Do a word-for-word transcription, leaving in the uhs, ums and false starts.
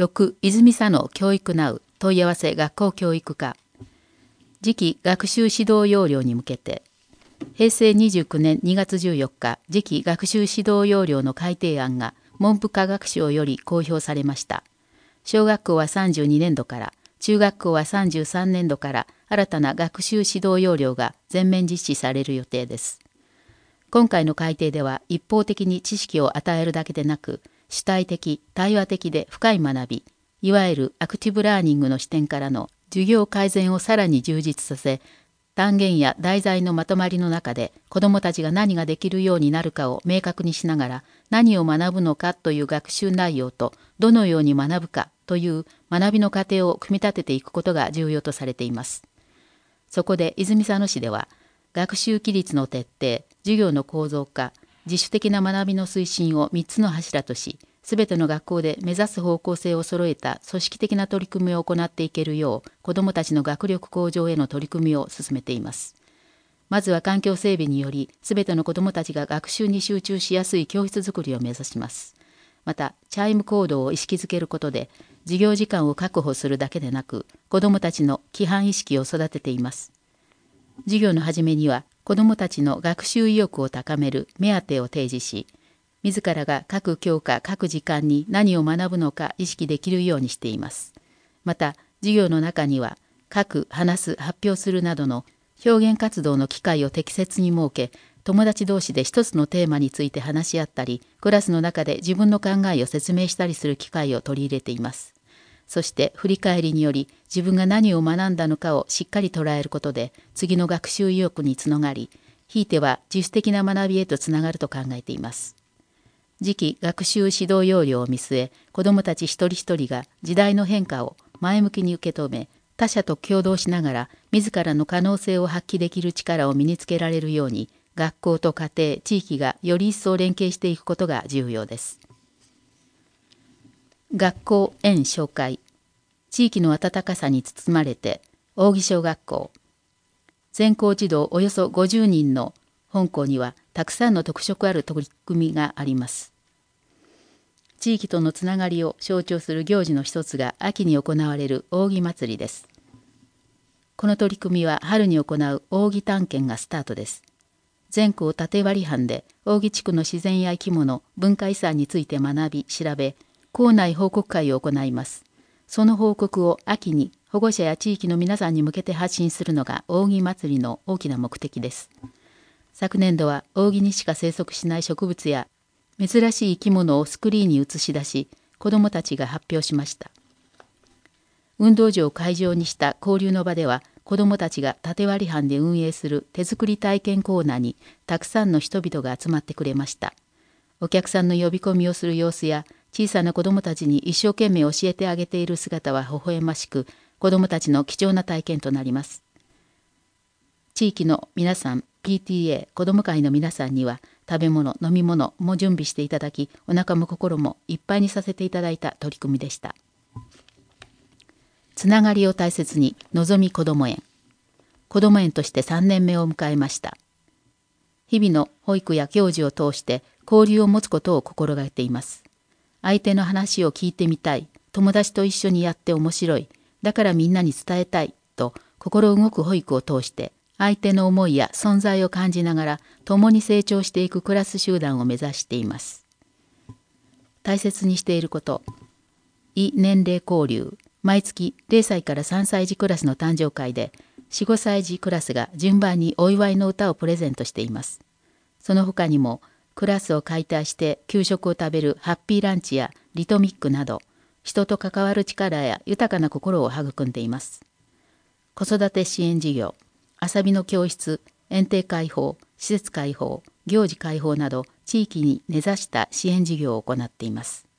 ろく、泉佐野教育ナウ問い合わせ学校教育課。次期学習指導要領に向けて、へいせいにじゅうきゅうねんにがつじゅうよっか、次期学習指導要領の改定案が文部科学省より公表されました。小学校はさんじゅうにねんどから、中学校はさんじゅうさんねんどから新たな学習指導要領が全面実施される予定です。今回の改定では一方的に知識を与えるだけでなく、主体的、対話的で深い学び、いわゆるアクティブラーニングの視点からの授業改善をさらに充実させ、単元や題材のまとまりの中で子どもたちが何ができるようになるかを明確にしながら、何を学ぶのかという学習内容とどのように学ぶかという学びの過程を組み立てていくことが重要とされています。そこで泉佐野市では、学習規律の徹底、授業の構造化、自主的な学びの推進をみっつの柱とし、すべての学校で目指す方向性を揃えた組織的な取り組みを行っていけるよう、子どもたちの学力向上への取り組みを進めています。まずは環境整備により、すべての子どもたちが学習に集中しやすい教室づくりを目指します。また、チャイム行動を意識づけることで、授業時間を確保するだけでなく、子どもたちの規範意識を育てています。授業の始めには、子どもたちの学習意欲を高める目当てを提示し、自らが各教科各時間に何を学ぶのか意識できるようにしています。また、授業の中には、書く、話す、発表するなどの表現活動の機会を適切に設け、友達同士で一つのテーマについて話し合ったり、クラスの中で自分の考えを説明したりする機会を取り入れています。そして振り返りにより自分が何を学んだのかをしっかり捉えることで次の学習意欲につながり、ひいては自主的な学びへとつながると考えています。次期学習指導要領を見据え、子どもたち一人一人が時代の変化を前向きに受け止め、他者と協働しながら自らの可能性を発揮できる力を身につけられるように、学校と家庭、地域がより一層連携していくことが重要です。学校園紹介。地域の温かさに包まれて、扇小学校。全校児童およそごじゅうにんの本校にはたくさんの特色ある取り組みがあります。地域とのつながりを象徴する行事の一つが秋に行われる扇祭りです。この取り組みは春に行う扇探検がスタートです。全校縦割り班で扇地区の自然や生き物、文化遺産について学び、調べ、校内報告会を行います。その報告を秋に保護者や地域の皆さんに向けて発信するのが扇祭りの大きな目的です。昨年度は扇にしか生息しない植物や珍しい生き物をスクリーンに映し出し、子どもたちが発表しました。運動場を会場にした交流の場では、子どもたちが縦割り班で運営する手作り体験コーナーにたくさんの人々が集まってくれました。お客さんの呼び込みをする様子や、小さな子どもたちに一生懸命教えてあげている姿は微笑ましく、子どもたちの貴重な体験となります。地域の皆さん、ピーティーエー、子ども会の皆さんには、食べ物、飲み物も準備していただき、お腹も心もいっぱいにさせていただいた取り組みでした。つながりを大切に、のぞみこども園。こども園としてさんねんめを迎えました。日々の保育や行事を通して交流を持つことを心がけています。相手の話を聞いてみたい、友達と一緒にやって面白い、だからみんなに伝えたいと心動く保育を通して相手の思いや存在を感じながら共に成長していくクラス集団を目指しています。大切にしていること、異年齢交流、毎月れいさいからさんさい児クラスの誕生会でよん、ごさい児クラスが順番にお祝いの歌をプレゼントしています。その他にもクラスを解体して給食を食べるハッピーランチやリトミックなど、人と関わる力や豊かな心を育んでいます。子育て支援事業、遊びの教室、園庭開放、施設開放、行事開放など地域に根ざした支援事業を行っています。